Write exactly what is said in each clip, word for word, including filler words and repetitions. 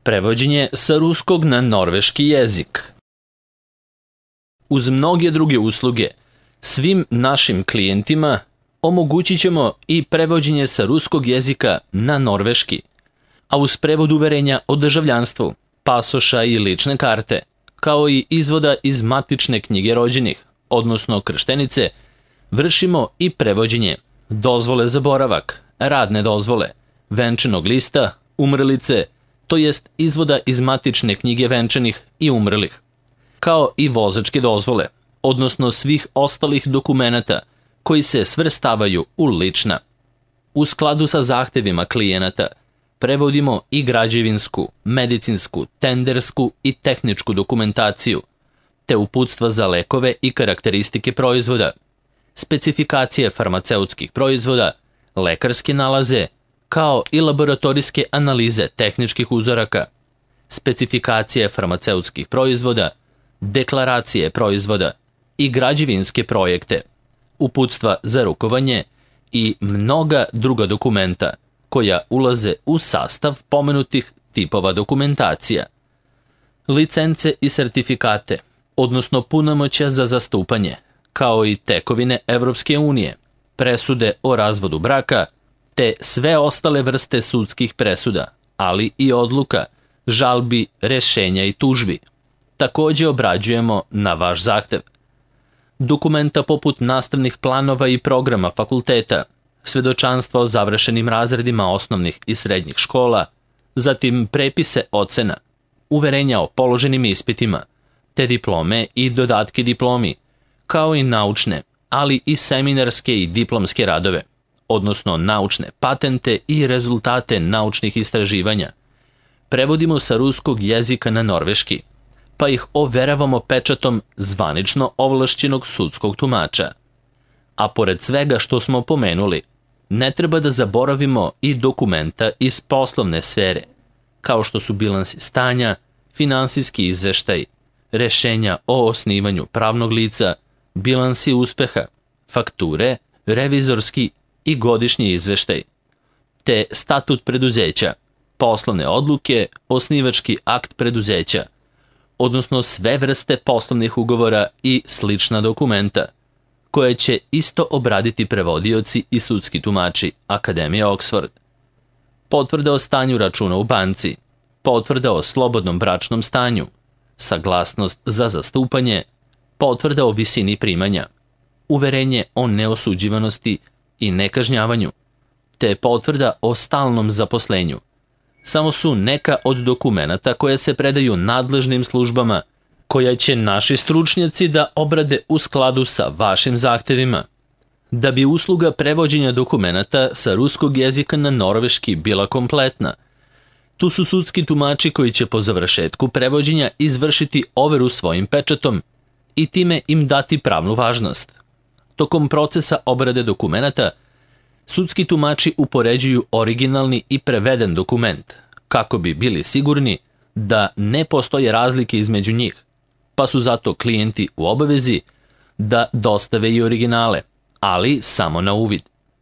Prevođenje sa ruskog na norveški jezik. Uz mnoge druge usluge, svim našim klijentima omogućit ćemo i prevođenje sa ruskog jezika na norveški, a uz prevod uverenja o državljanstvu, pasoša i lične karte, kao i izvoda iz matične knjige rođenih, odnosno krštenice, vršimo i prevođenje dozvole za boravak, radne dozvole, venčanog lista, umrlice, to jest izvoda iz matične knjige venčanih i umrlih, kao i vozačke dozvole, odnosno svih ostalih dokumenata koji se svrstavaju u lična. U skladu sa zahtevima klijenata, prevodimo i građevinsku, medicinsku, tendersku i tehničku dokumentaciju, te uputstva za lekove i karakteristike proizvoda, specifikacije farmaceutskih proizvoda, lekarske nalaze, kao i laboratorijske analize tehničkih uzoraka, specifikacije farmaceutskih proizvoda, deklaracije proizvoda i građevinske projekte, uputstva za rukovanje i mnoga druga dokumenta koja ulaze u sastav pomenutih tipova dokumentacija. Licence i sertifikate, odnosno punomoćja za zastupanje, kao i tekovine Evropske unije, presude o razvodu braka, te sve ostale vrste sudskih presuda, ali i odluka, žalbi, rešenja i tužbi. Takođe obrađujemo na vaš zahtev. Dokumenta poput nastavnih planova i programa fakulteta, svedočanstva o završenim razredima osnovnih i srednjih škola, zatim prepise ocena, uverenja o položenim ispitima, te diplome i dodatke diplomi, kao i naučne, ali i seminarske i diplomske radove, odnosno naučne patente i rezultate naučnih istraživanja. Prevodimo sa ruskog jezika na norveški, pa ih overavamo pečatom zvanično ovlašćenog sudskog tumača. A pored svega što smo pomenuli, ne treba da zaboravimo i dokumenta iz poslovne sfere, kao što su bilansi stanja, finansijski izveštaj, rešenja o osnivanju pravnog lica, bilansi uspeha, fakture, revizorski i godišnji izveštaj, te statut preduzeća, poslovne odluke, osnivački akt preduzeća, odnosno sve vrste poslovnih ugovora i slična dokumenta, koje će isto obraditi prevodioci i sudski tumači Akademije Oxford. Potvrda o stanju računa u banci, potvrda o slobodnom bračnom stanju, saglasnost za zastupanje, potvrda o visini primanja, uverenje o neosuđivanosti i nekažnjavanju, te potvrda o stalnom zaposlenju. Samo su neka od dokumenata koje se predaju nadležnim službama, koja će naši stručnjaci da obrade u skladu sa vašim zahtevima. Da bi usluga prevođenja dokumenata sa ruskog jezika na norveški bila kompletna, tu su sudski tumači koji će po završetku prevođenja izvršiti overu svojim pečatom i time im dati pravnu važnost. Tokom procesa obrade dokumenata, sudski tumači upoređuju originalni i preveden dokument, kako bi bili sigurni da ne postoje razlike između njih, pa su zato klijenti u obavezi da dostave i originale, ali samo na uvid.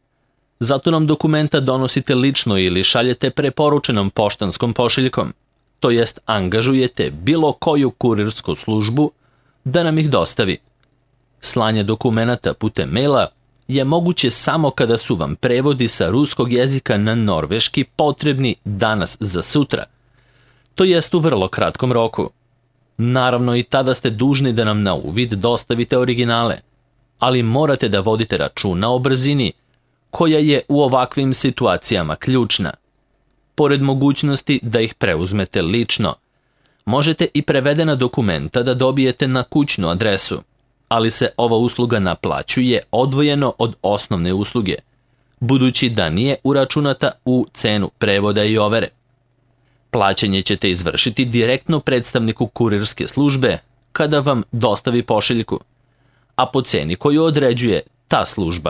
Zato nam dokumenta donosite lično ili šaljete preporučenom poštanskom pošiljkom, to jest angažujete bilo koju kurirsku službu da nam ih dostavi. Slanje dokumenata putem maila je moguće samo kada su vam prevodi sa ruskog jezika na norveški potrebni danas za sutra, to jest u vrlo kratkom roku. Naravno i tada ste dužni da nam na uvid dostavite originale, ali morate da vodite računa o brzini, koja je u ovakvim situacijama ključna. Pored mogućnosti da ih preuzmete lično, možete i prevedena dokumenta da dobijete na kućnu adresu, ali se ova usluga naplaćuje odvojeno od osnovne usluge, budući da nije uračunata u cenu prevoda i overe. Plaćanje ćete izvršiti direktno predstavniku kurirske službe kada vam dostavi pošiljku, a po ceni koju određuje ta služba.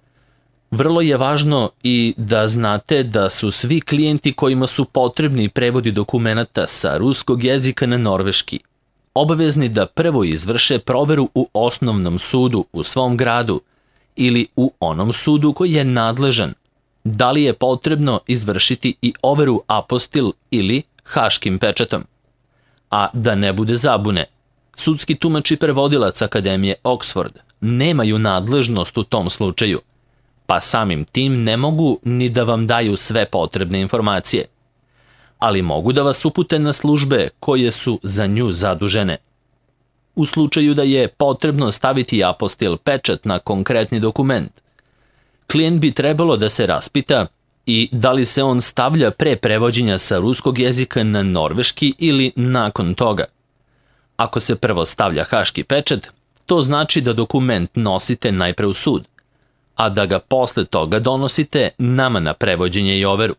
Vrlo je važno i da znate da su svi klijenti kojima su potrebni prevodi dokumenata sa ruskog jezika na norveški obavezni da prvo izvrše proveru u osnovnom sudu u svom gradu ili u onom sudu koji je nadležan, da li je potrebno izvršiti i overu apostil ili haškim pečatom. A da ne bude zabune, sudski tumač i prevodilac Akademije Oxford nemaju nadležnost u tom slučaju, pa samim tim ne mogu ni da vam daju sve potrebne informacije, ali mogu da vas upute na službe koje su za nju zadužene. U slučaju da je potrebno staviti apostil pečat na konkretni dokument, klijent bi trebalo da se raspita i da li se on stavlja pre prevođenja sa ruskog jezika na norveški ili nakon toga. Ako se prvo stavlja haški pečat, to znači da dokument nosite najpre u sud, a da ga posle toga donosite nama na prevođenje i overu.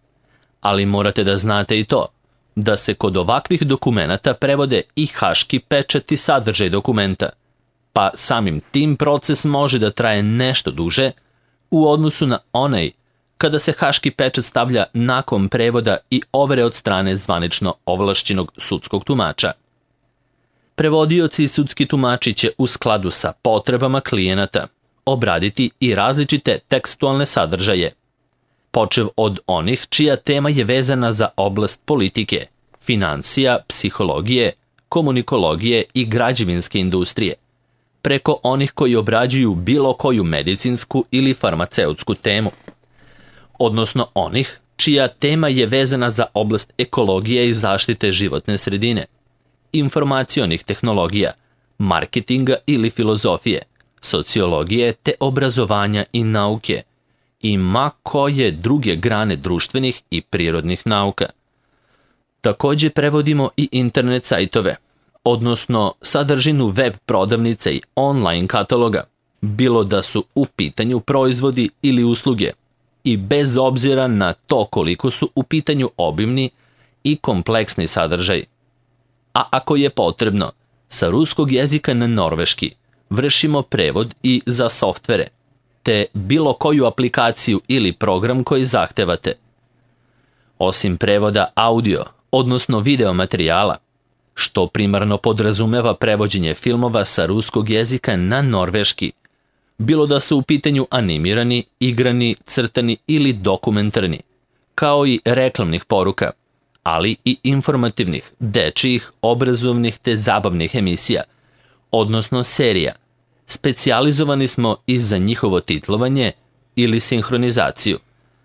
Ali morate da znate i to, da se kod ovakvih dokumenata prevode i haški pečat i sadržaj dokumenta, pa samim tim proces može da traje nešto duže u odnosu na onaj kada se haški pečat stavlja nakon prevoda i overe od strane zvanično ovlašćenog sudskog tumača. Prevodioci i sudski tumači će u skladu sa potrebama klijenata obraditi i različite tekstualne sadržaje, počev od onih čija tema je vezana za oblast politike, financija, psihologije, komunikologije i građevinske industrije, preko onih koji obrađuju bilo koju medicinsku ili farmaceutsku temu, odnosno onih čija tema je vezana za oblast ekologije i zaštite životne sredine, informacionih tehnologija, marketinga ili filozofije, sociologije te obrazovanja i nauke i ma koje druge grane društvenih i prirodnih nauka. Takođe prevodimo i internet sajtove, odnosno sadržinu web prodavnice i online kataloga, bilo da su u pitanju proizvodi ili usluge, i bez obzira na to koliko su u pitanju obimni i kompleksni sadržaj. A ako je potrebno, sa ruskog jezika na norveški vršimo prevod i za softvere, te bilo koju aplikaciju ili program koji zahtevate. Osim prevoda audio, odnosno video materijala, što primarno podrazumeva prevođenje filmova sa ruskog jezika na norveški, bilo da su u pitanju animirani, igrani, crtani ili dokumentarni, kao i reklamnih poruka, ali i informativnih, dečijih, obrazovnih te zabavnih emisija, odnosno serija. Specijalizovani smo i za njihovo titlovanje ili sinhronizaciju.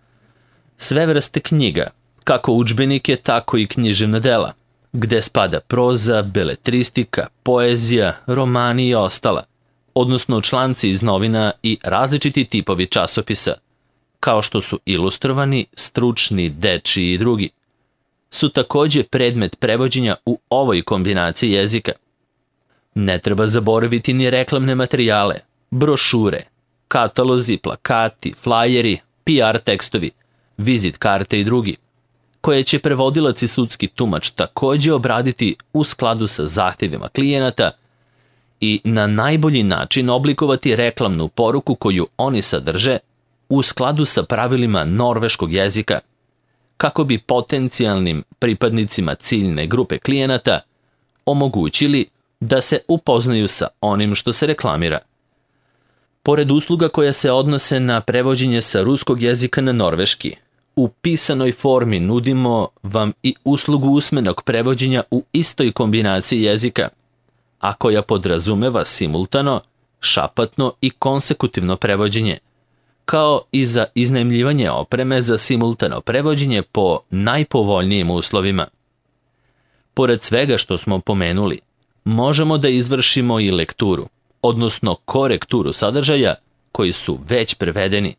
Sve vrste knjiga, kako udžbenike, tako i književna dela, gde spada proza, beletristika, poezija, romani i ostala, odnosno članci iz novina i različiti tipovi časopisa, kao što su ilustrovani, stručni, dečiji i drugi, su takođe predmet prevođenja u ovoj kombinaciji jezika. Ne treba zaboraviti ni reklamne materijale, brošure, katalozi, plakati, flajeri, P R tekstovi, vizit karte i drugi, koje će prevodilac i sudski tumač takođe obraditi u skladu sa zahtevima klijenata i na najbolji način oblikovati reklamnu poruku koju oni sadrže u skladu sa pravilima norveškog jezika, kako bi potencijalnim pripadnicima ciljne grupe klijenata omogućili da se upoznaju sa onim što se reklamira. Pored usluga koja se odnose na prevođenje sa ruskog jezika na norveški, u pisanoj formi nudimo vam i uslugu usmenog prevođenja u istoj kombinaciji jezika, a koja podrazumeva simultano, šapatno i konsekutivno prevođenje, kao i za iznajmljivanje opreme za simultano prevođenje po najpovoljnijim uslovima. Pored svega što smo pomenuli, možemo da izvršimo i lekturu, odnosno korekturu sadržaja koji su već prevedeni,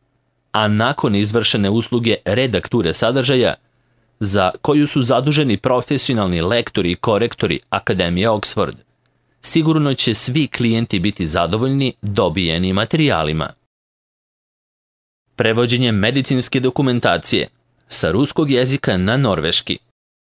a nakon izvršene usluge redakture sadržaja, za koju su zaduženi profesionalni lektori i korektori Akademije Oxford, sigurno će svi klijenti biti zadovoljni dobijenim materijalima. Prevođenje medicinske dokumentacije sa ruskog jezika na norveški.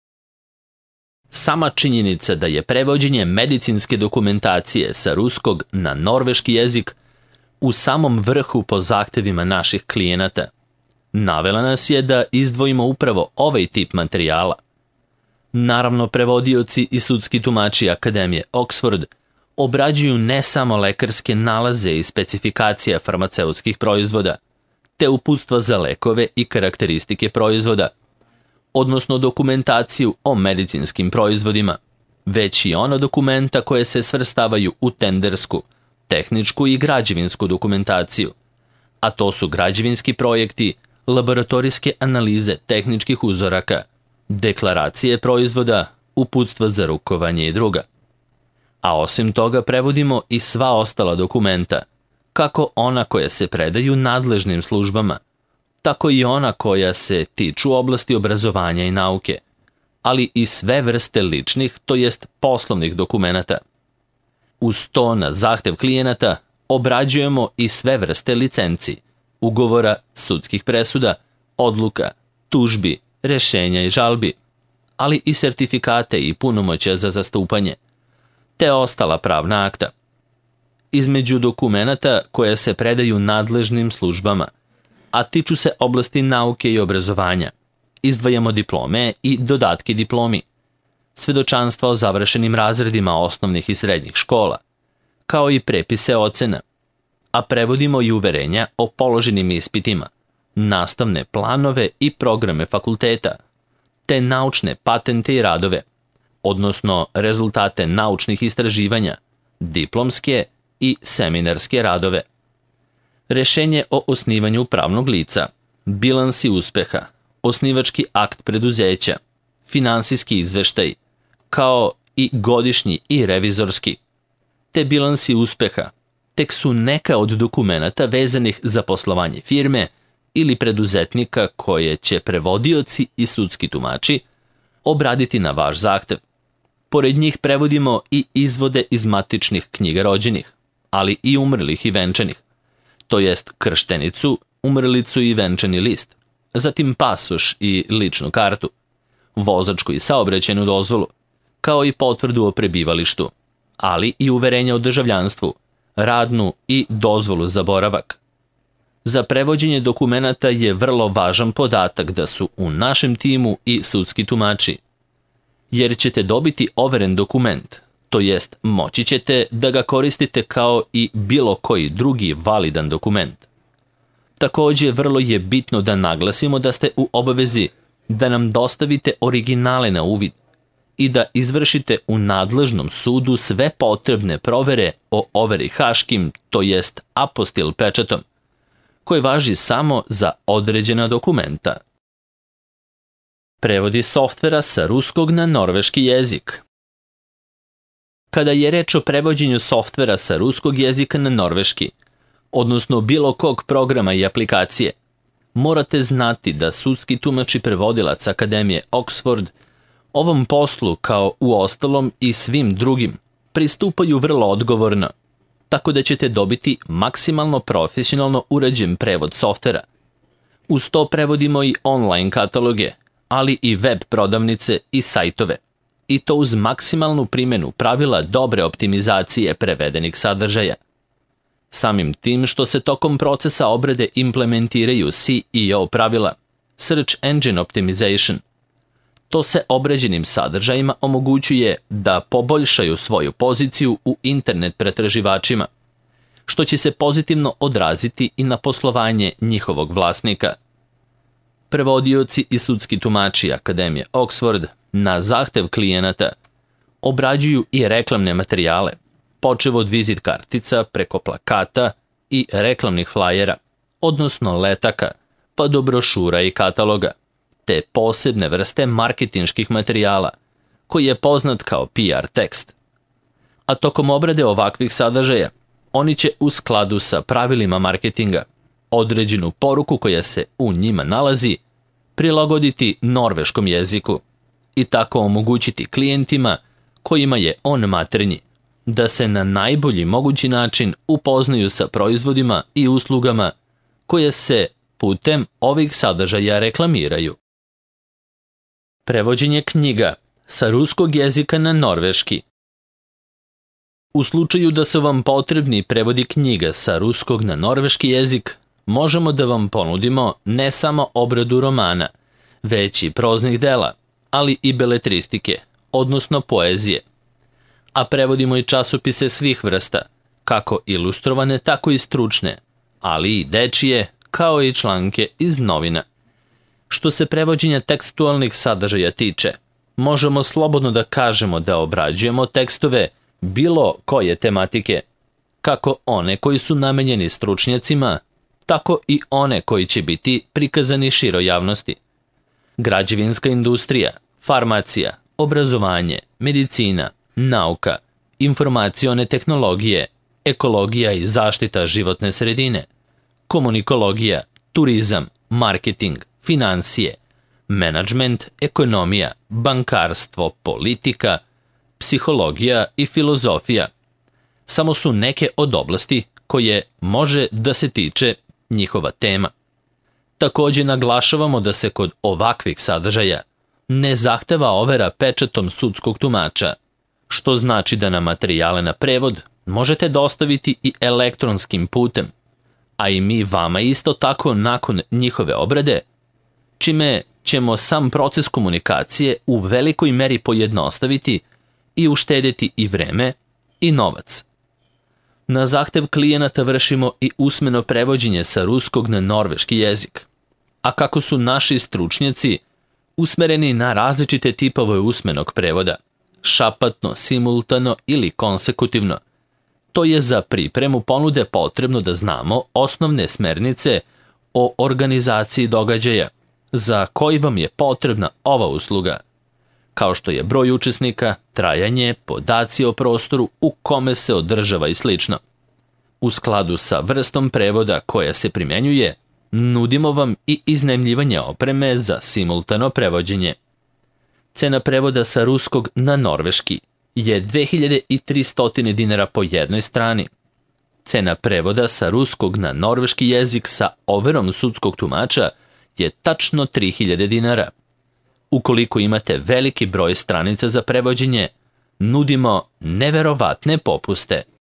Sama činjenica da je prevođenje medicinske dokumentacije sa ruskog na norveški jezik u samom vrhu po zahtevima naših klijenata navela nas je da izdvojimo upravo ovaj tip materijala. Naravno, prevodioci i sudski tumači Akademije Oxford obrađuju ne samo lekarske nalaze i specifikacija farmaceutskih proizvoda, te uputstva za lekove i karakteristike proizvoda, odnosno dokumentaciju o medicinskim proizvodima, već i ona dokumenta koje se svrstavaju u tendersku, tehničku i građevinsku dokumentaciju, a to su građevinski projekti, laboratorijske analize tehničkih uzoraka, deklaracije proizvoda, uputstva za rukovanje i druga. A osim toga prevodimo i sva ostala dokumenta, kako ona koja se predaju nadležnim službama, tako i ona koja se tiču oblasti obrazovanja i nauke, ali i sve vrste ličnih, to jest poslovnih dokumenata. Uz to na zahtev klijenata obrađujemo i sve vrste licenci, ugovora, sudskih presuda, odluka, tužbi, rešenja i žalbi, ali i sertifikate i punomoćja za zastupanje, te ostala pravna akta. Između dokumenata koje se predaju nadležnim službama, a tiču se oblasti nauke i obrazovanja, izdvajamo diplome i dodatke diplomi, svedočanstva o završenim razredima osnovnih i srednjih škola, kao i prepise ocena, a prevodimo i uverenja o položenim ispitima, nastavne planove i programe fakulteta, te naučne patente i radove, odnosno rezultate naučnih istraživanja, diplomske i seminarske radove. Rešenje o osnivanju pravnog lica, bilansi uspeha, osnivački akt preduzeća, finansijski izveštaj, kao i godišnji i revizorski, te bilansi uspeha, tek su neka od dokumenata vezanih za poslovanje firme ili preduzetnika koje će prevodioci i sudski tumači obraditi na vaš zahtev. Pored njih prevodimo i izvode iz matičnih knjiga rođenih, ali i umrlih i venčanih, to jest krštenicu, umrlicu i venčani list, zatim pasoš i ličnu kartu, vozačku i saobraćajnu dozvolu, kao i potvrdu o prebivalištu, ali i uverenja o državljanstvu, radnu i dozvolu za boravak. Za prevođenje dokumenata je vrlo važan podatak da su u našem timu i sudski tumači, jer ćete dobiti overen dokument, to jest moći ćete da ga koristite kao i bilo koji drugi validan dokument. Također, vrlo je bitno da naglasimo da ste u obavezi da nam dostavite originale na uvid i da izvršite u nadležnom sudu sve potrebne provere o overi haškim, to jest apostil pečatom, koji važi samo za određena dokumenta. Prevodi softvera sa ruskog na norveški jezik. Kada je reč o prevođenju softvera sa ruskog jezika na norveški, odnosno bilo kog programa i aplikacije, morate znati da sudski tumač i prevodilac Akademije Oxford ovom poslu, kao u ostalom i svim drugim, pristupaju vrlo odgovorno, tako da ćete dobiti maksimalno profesionalno urađen prevod softvera. Uz to prevodimo i online kataloge, ali i web prodavnice i sajtove, i to uz maksimalnu primjenu pravila dobre optimizacije prevedenih sadržaja. Samim tim što se tokom procesa obrade implementiraju C E O pravila, Search Engine Optimization, to se obrađenim sadržajima omogućuje da poboljšaju svoju poziciju u internet pretraživačima, što će se pozitivno odraziti i na poslovanje njihovog vlasnika. Prevodioci i sudski tumači Akademije Oxford na zahtev klijenata obrađuju i reklamne materijale, počev od vizit kartica preko plakata i reklamnih flajera, odnosno letaka, pa do brošura i kataloga, te posebne vrste marketinških materijala, koji je poznat kao P R tekst. A tokom obrade ovakvih sadržaja, oni će u skladu sa pravilima marketinga određenu poruku koja se u njima nalazi prilagoditi norveškom jeziku i tako omogućiti klijentima kojima je on maternji da se na najbolji mogući način upoznaju sa proizvodima i uslugama koje se putem ovih sadržaja reklamiraju. Prevođenje knjiga sa ruskog jezika na norveški. U slučaju da su vam potrebni prevodi knjiga sa ruskog na norveški jezik, možemo da vam ponudimo ne samo obradu romana, već i proznih dela, ali i beletristike, odnosno poezije. A prevodimo i časopise svih vrsta, kako ilustrovane, tako i stručne, ali i dečije, kao i članke iz novina. Što se prevođenja tekstualnih sadržaja tiče, možemo slobodno da kažemo da obrađujemo tekstove bilo koje tematike, kako one koji su namenjeni stručnjacima, tako i one koji će biti prikazani široj javnosti. Građevinska industrija, farmacija, obrazovanje, medicina, nauka, informacione tehnologije, ekologija i zaštita životne sredine, komunikologija, turizam, marketing, financije, menadžment, ekonomija, bankarstvo, politika, psihologija i filozofija samo su neke od oblasti koje može da se tiče njihova tema. Takođe naglašavamo da se kod ovakvih sadržaja ne zahteva overa pečatom sudskog tumača, što znači da na materijale na prevod možete dostaviti i elektronskim putem, a i mi vama isto tako nakon njihove obrade, čime ćemo sam proces komunikacije u velikoj meri pojednostaviti i uštedeti i vreme i novac. Na zahtev klijenata vršimo i usmeno prevođenje sa ruskog na norveški jezik, a kako su naši stručnjaci usmereni na različite tipove usmenog prevoda, šapatno, simultano ili konsekutivno, to je za pripremu ponude potrebno da znamo osnovne smernice o organizaciji događaja za koji vam je potrebna ova usluga, kao što je broj učesnika, trajanje, podaci o prostoru u kome se održava i slično. U skladu sa vrstom prevoda koja se primenjuje, nudimo vam i iznajmljivanje opreme za simultano prevođenje. Cena prevoda sa ruskog na norveški je dve hiljade tristo dinara po jednoj strani. Cena prevoda sa ruskog na norveški jezik sa overom sudskog tumača je tačno tri hiljade dinara. Ukoliko imate veliki broj stranica za prevođenje, nudimo neverovatne popuste.